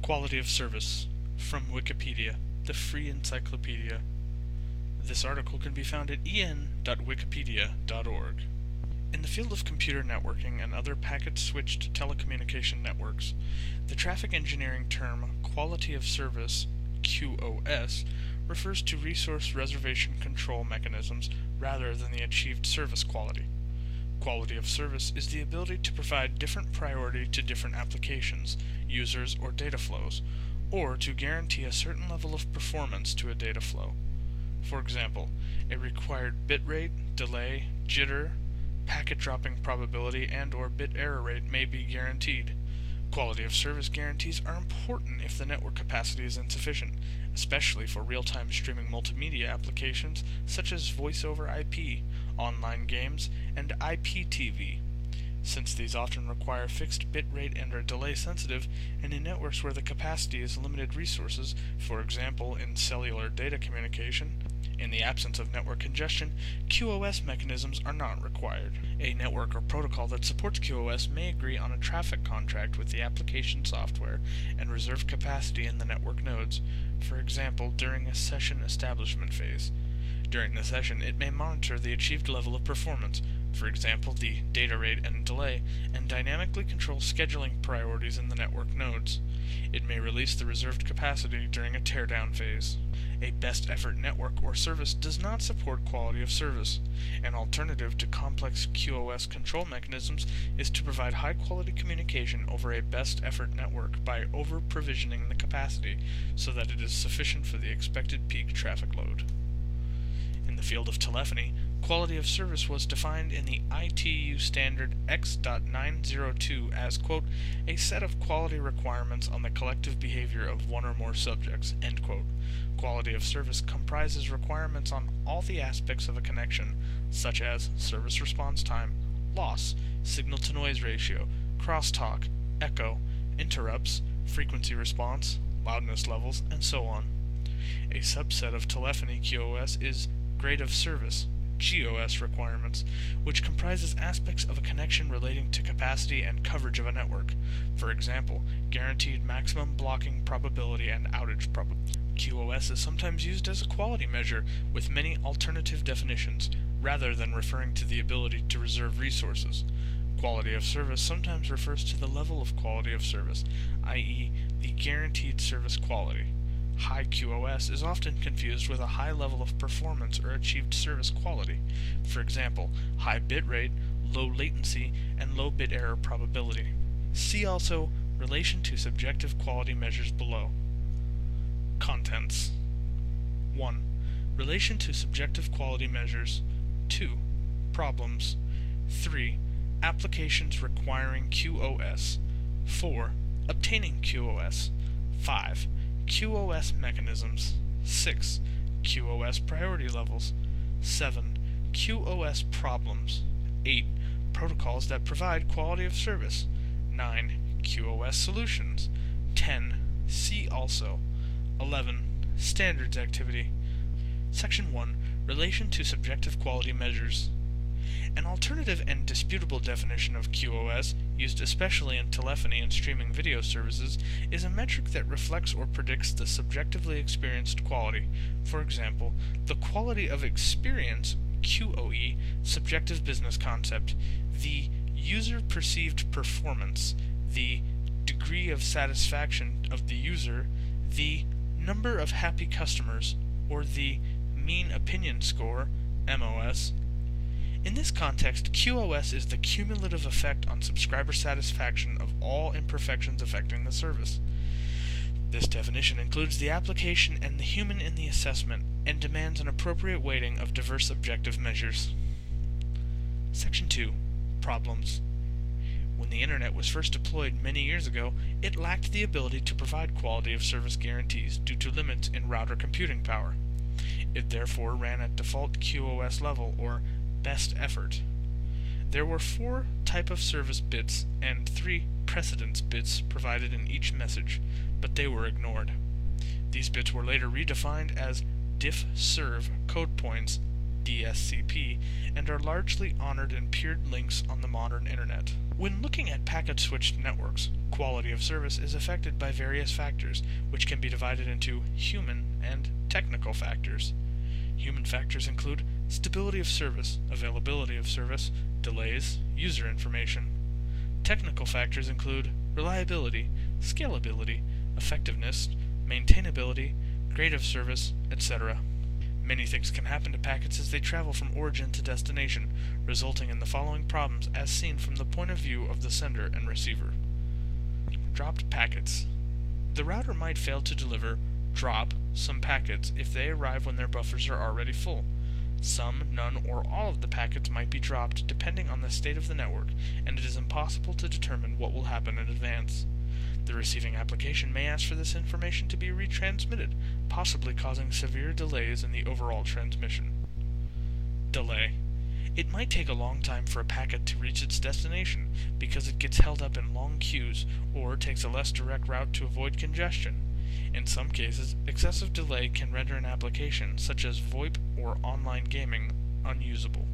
Quality of service from Wikipedia, the free encyclopedia. This article can be found at en.wikipedia.org. In the field of computer networking and other packet-switched telecommunication networks, the traffic engineering term quality of service, QoS, refers to resource reservation control mechanisms rather than the achieved service quality. Quality of service is the ability to provide different priority to different applications, users, or data flows, or to guarantee a certain level of performance to a data flow. For example, a required bit rate, delay, jitter, packet dropping probability, and/or bit error rate may be guaranteed. Quality of service guarantees are important if the network capacity is insufficient, especially for real-time streaming multimedia applications such as voice over IP, online games, and IPTV. Since these often require fixed bit rate and are delay sensitive, and in networks where the capacity is limited resources, for example in cellular data communication, in the absence of network congestion, QoS mechanisms are not required. A network or protocol that supports QoS may agree on a traffic contract with the application software and reserve capacity in the network nodes, for example during a session establishment phase. During the session, it may monitor the achieved level of performance, for example the data rate and delay, and dynamically control scheduling priorities in the network nodes. It may release the reserved capacity during a teardown phase. A best effort network or service does not support quality of service. An alternative to complex QoS control mechanisms is to provide high-quality communication over a best effort network by over-provisioning the capacity so that it is sufficient for the expected peak traffic load. In the field of telephony, quality of service was defined in the ITU standard X.902 as, quote, a set of quality requirements on the collective behavior of one or more subjects, end quote. Quality of service comprises requirements on all the aspects of a connection, such as service response time, loss, signal-to-noise ratio, crosstalk, echo, interrupts, frequency response, loudness levels, and so on. A subset of telephony QoS is grade of service, GOS requirements, which comprises aspects of a connection relating to capacity and coverage of a network. For example, guaranteed maximum blocking probability and outage probability. QoS is sometimes used as a quality measure with many alternative definitions, rather than referring to the ability to reserve resources. Quality of service sometimes refers to the level of quality of service, i.e., the guaranteed service quality. High QoS is often confused with a high level of performance or achieved service quality. For example, high bit rate, low latency, and low bit error probability. See also relation to subjective quality measures below. Contents. 1. Relation to subjective quality measures. 2. Problems. 3. Applications requiring QoS. 4. Obtaining QoS. 5. QoS mechanisms. 6. QoS priority levels. 7. QoS problems. 8. Protocols that provide quality of service. 9. QoS solutions. 10. See also. 11. Standards activity. Section 1. Relation to subjective quality measures. An alternative and disputable definition of QoS, used especially in telephony and streaming video services, is a metric that reflects or predicts the subjectively experienced quality. For example, the quality of experience, QoE, subjective business concept, the user-perceived performance, the degree of satisfaction of the user, the number of happy customers, or the mean opinion score, MOS. In this context, QoS is the cumulative effect on subscriber satisfaction of all imperfections affecting the service. This definition includes the application and the human in the assessment, and demands an appropriate weighting of diverse objective measures. Section 2. Problems. When the Internet was first deployed many years ago, it lacked the ability to provide quality of service guarantees due to limits in router computing power. It therefore ran at default QoS level, or best effort. There were 4 type of service bits and 3 precedence bits provided in each message, but they were ignored. These bits were later redefined as diff serve code points DSCP, and are largely honored in peered links on the modern internet. When looking at packet-switched networks, quality of service is affected by various factors, which can be divided into human and technical factors. Human factors include stability of service, availability of service, delays, user information. Technical factors include reliability, scalability, effectiveness, maintainability, grade of service, etc. Many things can happen to packets as they travel from origin to destination, resulting in the following problems as seen from the point of view of the sender and receiver. Dropped packets. The router might fail to deliver some packets if they arrive when their buffers are already full. Some, none, or all of the packets might be dropped depending on the state of the network, and it is impossible to determine what will happen in advance. The receiving application may ask for this information to be retransmitted, possibly causing severe delays in the overall transmission. Delay. It might take a long time for a packet to reach its destination because it gets held up in long queues or takes a less direct route to avoid congestion. In some cases, excessive delay can render an application, such as VoIP or online gaming, unusable.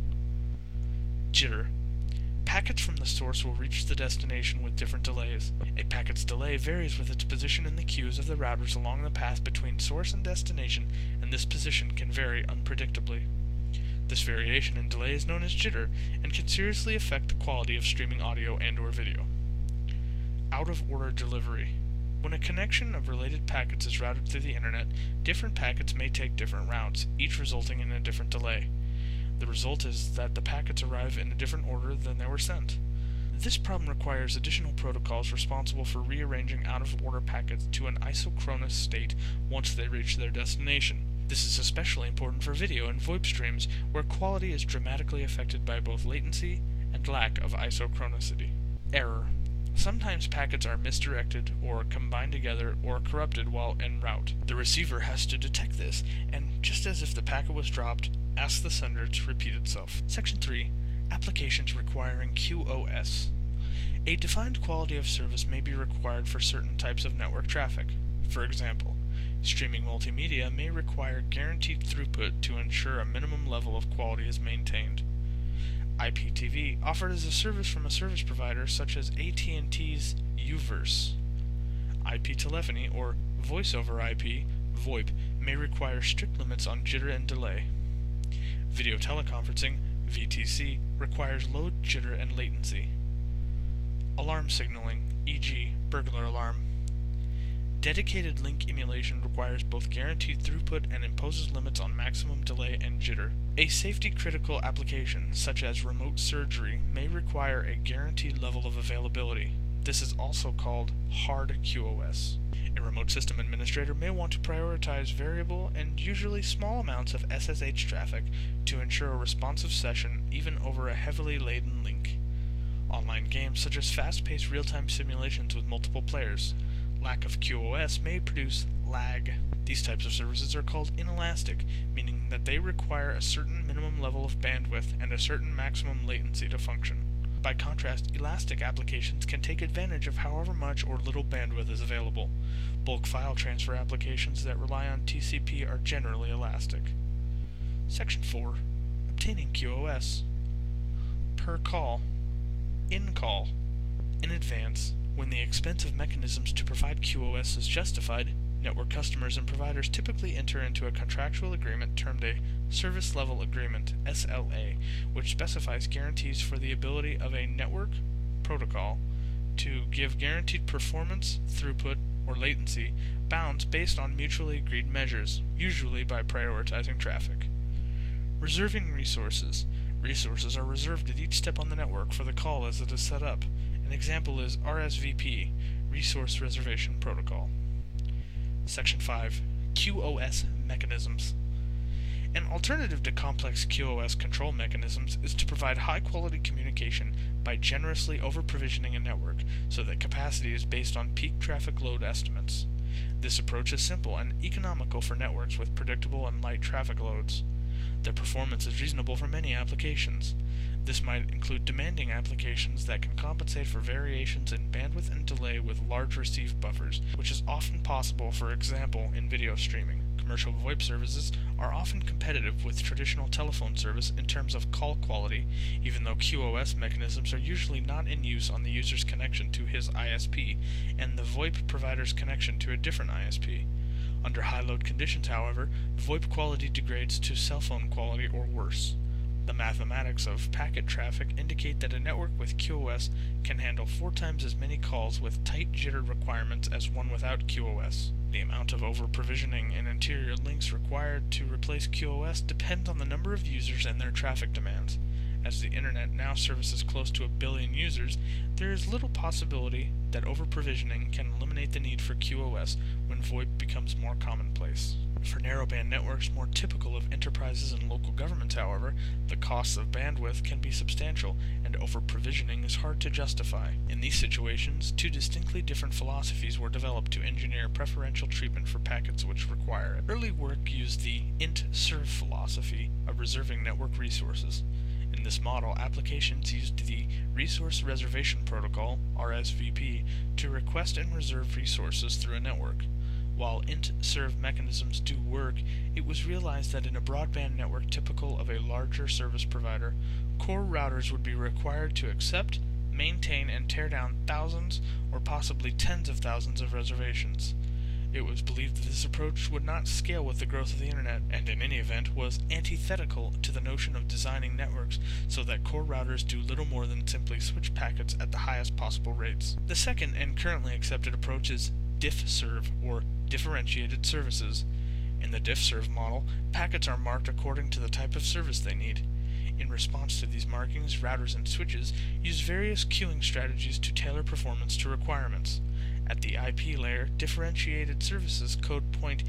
Jitter. Packets from the source will reach the destination with different delays. A packet's delay varies with its position in the queues of the routers along the path between source and destination, and this position can vary unpredictably. This variation in delay is known as jitter and can seriously affect the quality of streaming audio and/or video. Out-of-order delivery. When a connection of related packets is routed through the internet, different packets may take different routes, each resulting in a different delay. The result is that the packets arrive in a different order than they were sent. This problem requires additional protocols responsible for rearranging out-of-order packets to an isochronous state once they reach their destination. This is especially important for video and VoIP streams, where quality is dramatically affected by both latency and lack of isochronicity. Error. Sometimes packets are misdirected or combined together or corrupted while en route. The receiver has to detect this, and just as if the packet was dropped, ask the sender to repeat itself. Section 3. Applications requiring QoS. A defined quality of service may be required for certain types of network traffic. For example, streaming multimedia may require guaranteed throughput to ensure a minimum level of quality is maintained. IPTV, offered as a service from a service provider such as AT&T's UVerse. IP telephony, or voice over IP, VoIP, may require strict limits on jitter and delay. Video teleconferencing, VTC, requires low jitter and latency. Alarm signaling, e.g., burglar alarm. Dedicated link emulation requires both guaranteed throughput and imposes limits on maximum delay and jitter. A safety-critical application, such as remote surgery, may require a guaranteed level of availability. This is also called hard QoS. A remote system administrator may want to prioritize variable and usually small amounts of SSH traffic to ensure a responsive session even over a heavily laden link. Online games such as fast-paced real-time simulations with multiple players. Lack of QoS may produce lag. These types of services are called inelastic, meaning that they require a certain minimum level of bandwidth and a certain maximum latency to function. By contrast, elastic applications can take advantage of however much or little bandwidth is available. Bulk file transfer applications that rely on TCP are generally elastic. Section 4. Obtaining QoS. Per call. In call. In advance. When the expensive mechanisms to provide QoS is justified, network customers and providers typically enter into a contractual agreement termed a Service Level Agreement, SLA, which specifies guarantees for the ability of a network protocol to give guaranteed performance, throughput, or latency bounds based on mutually agreed measures, usually by prioritizing traffic. Reserving resources. Resources are reserved at each step on the network for the call as it is set up. An example is RSVP, Resource Reservation Protocol. Section 5. QoS Mechanisms. An alternative to complex QoS control mechanisms is to provide high-quality communication by generously over-provisioning a network so that capacity is based on peak traffic load estimates. This approach is simple and economical for networks with predictable and light traffic loads. Their performance is reasonable for many applications. This might include demanding applications that can compensate for variations in bandwidth and delay with large receive buffers, which is often possible, for example, in video streaming. commercial VoIP services are often competitive with traditional telephone service in terms of call quality, even though QoS mechanisms are usually not in use on the user's connection to his ISP and the VoIP provider's connection to a different ISP. Under high load conditions, however, VoIP quality degrades to cell phone quality or worse. The mathematics of packet traffic indicate that a network with QoS can handle 4 times as many calls with tight jitter requirements as one without QoS. The amount of over-provisioning and interior links required to replace QoS depends on the number of users and their traffic demands. As the internet now services close to 1 billion users, there is little possibility that over-provisioning can eliminate the need for QoS when VoIP becomes more commonplace. For narrowband networks more typical of enterprises and local governments, however, the costs of bandwidth can be substantial, and over-provisioning is hard to justify. In these situations, 2 distinctly different philosophies were developed to engineer preferential treatment for packets which require it. Early work used the int-serve philosophy of reserving network resources. In this model, applications used the Resource Reservation Protocol, RSVP, to request and reserve resources through a network. While int-serve mechanisms do work, it was realized that in a broadband network typical of a larger service provider, core routers would be required to accept, maintain, and tear down thousands or possibly tens of thousands of reservations. It was believed that this approach would not scale with the growth of the internet, and in any event was antithetical to the notion of designing networks so that core routers do little more than simply switch packets at the highest possible rates. The second and currently accepted approach is diffserve, or differentiated services. In the diffserve model, packets are marked according to the type of service they need. In response to these markings, routers and switches use various queuing strategies to tailor performance to requirements. At the IP layer, differentiated services code point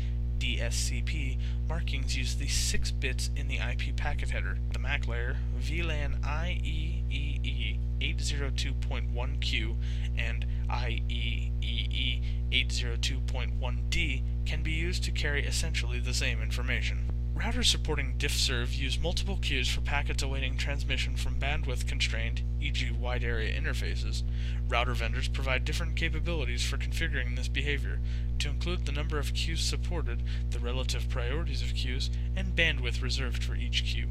DSCP markings use the 6 bits in the IP packet header. The MAC layer, VLAN IEEE 802.1Q and IEEE 802.1D can be used to carry essentially the same information. Routers supporting diffserve use multiple queues for packets awaiting transmission from bandwidth-constrained, e.g. wide area interfaces. Router vendors provide different capabilities for configuring this behavior, to include the number of queues supported, the relative priorities of queues, and bandwidth reserved for each queue.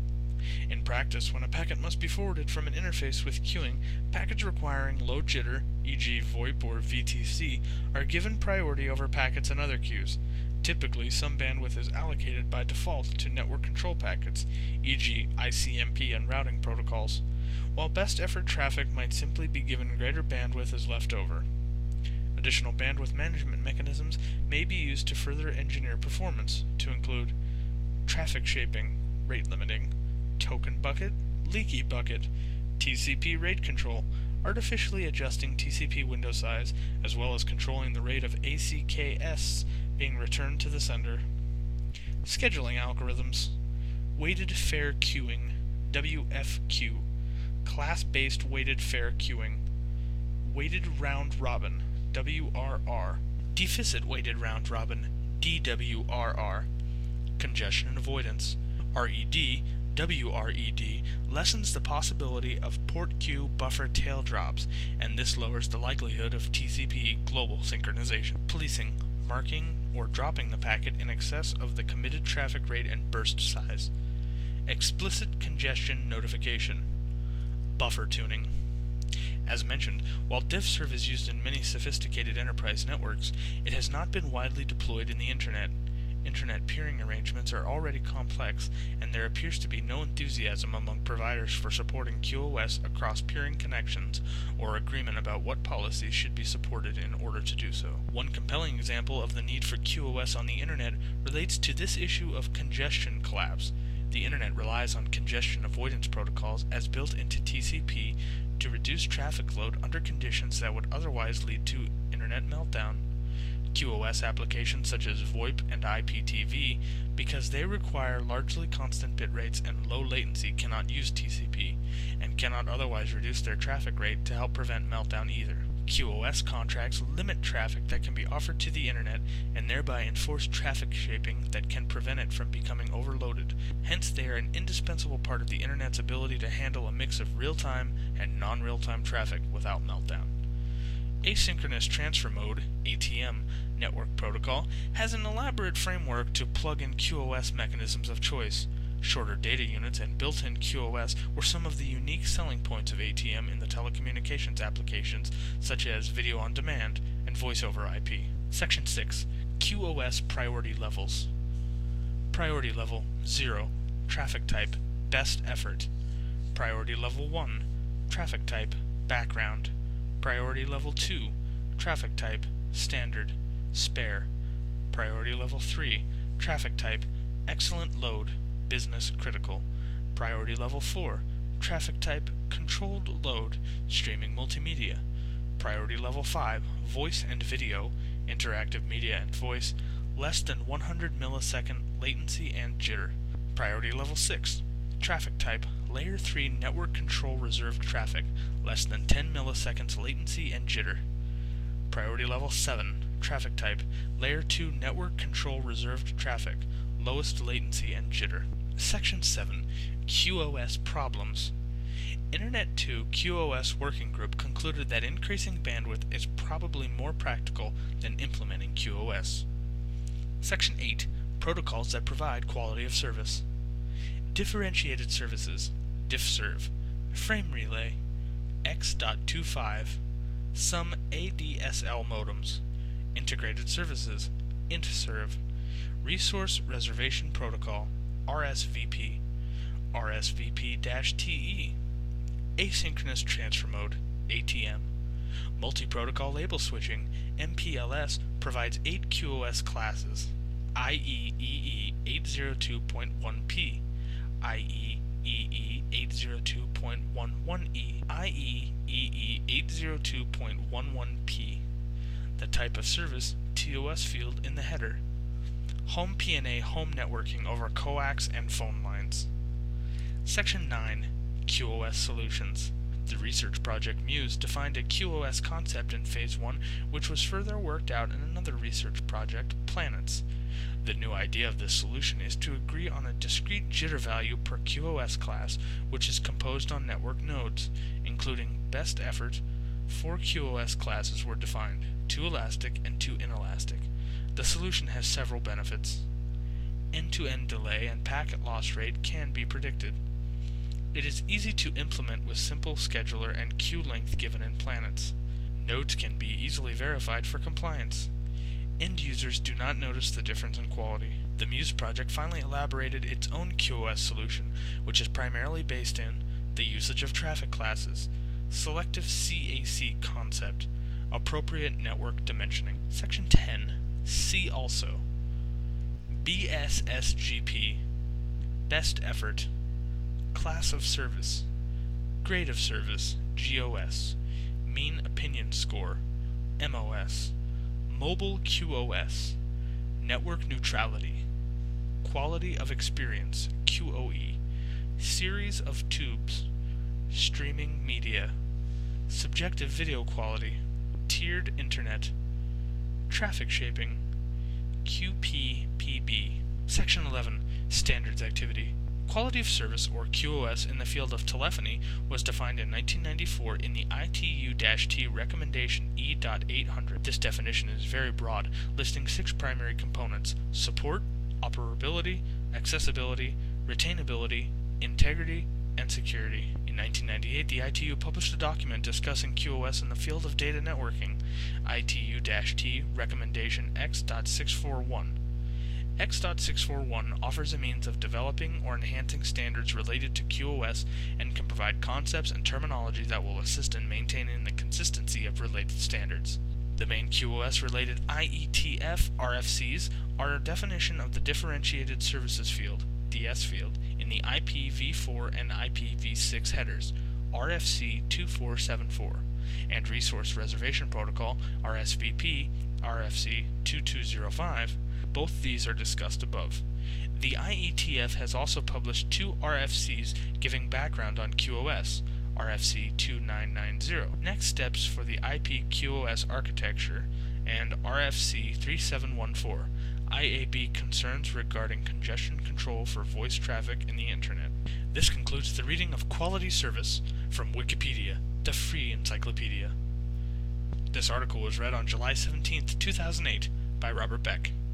In practice, when a packet must be forwarded from an interface with queuing, packets requiring low jitter, e.g. VoIP or VTC, are given priority over packets in other queues. Typically, some bandwidth is allocated by default to network control packets, e.g. ICMP and routing protocols, while best effort traffic might simply be given greater bandwidth as left over. Additional bandwidth management mechanisms may be used to further engineer performance, to include traffic shaping, rate limiting, token bucket, leaky bucket, TCP rate control, artificially adjusting TCP window size, as well as controlling the rate of ACKS being returned to the sender. Scheduling algorithms, weighted fair queuing, WFQ, class-based weighted fair queuing, weighted round robin, WRR, deficit weighted round robin, DWRR, congestion avoidance, RED, WRED lessens the possibility of port queue buffer tail drops, and this lowers the likelihood of TCP global synchronization. Policing, marking or dropping the packet in excess of the committed traffic rate and burst size. Explicit congestion notification. Buffer tuning. As mentioned, while diffserve is used in many sophisticated enterprise networks, it has not been widely deployed in the Internet. Internet peering arrangements are already complex, and there appears to be no enthusiasm among providers for supporting QoS across peering connections or agreement about what policies should be supported in order to do so. One compelling example of the need for QoS on the Internet relates to this issue of congestion collapse. The Internet relies on congestion avoidance protocols as built into TCP to reduce traffic load under conditions that would otherwise lead to Internet meltdown. QoS applications such as VoIP and IPTV, because they require largely constant bit rates and low latency, cannot use TCP, and cannot otherwise reduce their traffic rate to help prevent meltdown either. QoS contracts limit traffic that can be offered to the Internet and thereby enforce traffic shaping that can prevent it from becoming overloaded. Hence, they are an indispensable part of the Internet's ability to handle a mix of real-time and non-real-time traffic without meltdown. Asynchronous Transfer Mode, ATM, network protocol has an elaborate framework to plug in QoS mechanisms of choice. Shorter data units and built-in QoS were some of the unique selling points of ATM in the telecommunications applications such as video on demand and voice over IP. Section 6. QoS Priority Levels. Priority Level 0. Traffic Type Best Effort. Priority Level 1. Traffic Type Background. Priority Level 2. Traffic Type Standard, Spare. Priority Level 3. Traffic Type Excellent Load, Business Critical. Priority Level 4. Traffic Type Controlled Load, Streaming Multimedia. Priority Level 5. Voice and Video, Interactive Media and Voice, less than 100 millisecond latency and jitter. Priority Level 6. Traffic Type Layer 3 Network Control Reserved Traffic, less than 10 milliseconds latency and jitter. Priority Level 7. Traffic Type Layer 2 Network Control Reserved Traffic, lowest latency and jitter. Section 7. QoS Problems. Internet 2 QoS Working Group concluded that increasing bandwidth is probably more practical than implementing QoS. Section 8. Protocols that provide quality of service. Differentiated services, DiffServ, Frame Relay, X.25, some ADSL modems, Integrated Services, IntServ, Resource Reservation Protocol, RSVP, RSVP-TE, Asynchronous Transfer Mode, ATM, Multi-Protocol Label Switching, MPLS provides 8 QoS classes, IEEE 802.1p, IEEE 802.11e, IEEE 802.11p. The type of service, TOS field in the header. Home PNA home networking over coax and phone lines. Section 9. QoS Solutions. The research project Muse defined a QoS concept in Phase 1, which was further worked out in another research project, Planets. The new idea of this solution is to agree on a discrete jitter value per QoS class, which is composed on network nodes, including best effort. 4 QoS classes were defined, 2 elastic and 2 inelastic. The solution has several benefits. End-to-end delay and packet loss rate can be predicted. It is easy to implement with simple scheduler and queue length given in Planets. Nodes can be easily verified for compliance. End users do not notice the difference in quality. The Muse project finally elaborated its own QoS solution, which is primarily based in the usage of traffic classes, selective CAC concept, appropriate network dimensioning. Section 10. See also. BSSGP, Best Effort, Class of Service, Grade of Service, GOS, Mean Opinion Score, MOS, Mobile QoS, Network Neutrality, Quality of Experience, QoE, Series of Tubes, Streaming Media, Subjective Video Quality, Tiered Internet, Traffic Shaping, QPPB. Section 11. Standards Activity. Quality of Service, or QoS, in the field of telephony was defined in 1994 in the ITU-T Recommendation E.800. This definition is very broad, listing 6 primary components: support, operability, accessibility, retainability, integrity, and security. In 1998, the ITU published a document discussing QoS in the field of data networking, ITU-T Recommendation X.641. X.641 offers a means of developing or enhancing standards related to QoS and can provide concepts and terminology that will assist in maintaining the consistency of related standards. The main QoS-related IETF RFCs are a definition of the Differentiated Services field, DS field, in the IPv4 and IPv6 headers, RFC 2474, and Resource Reservation Protocol, RSVP, RFC 2205. Both these are discussed above. The IETF has also published 2 RFCs giving background on QoS, RFC 2990, Next Steps for the IP QoS Architecture, and RFC 3714, IAB Concerns Regarding Congestion Control for Voice Traffic in the Internet. This concludes the reading of Quality Service from Wikipedia, the free encyclopedia. This article was read on July 17th, 2008, by Robert Beck.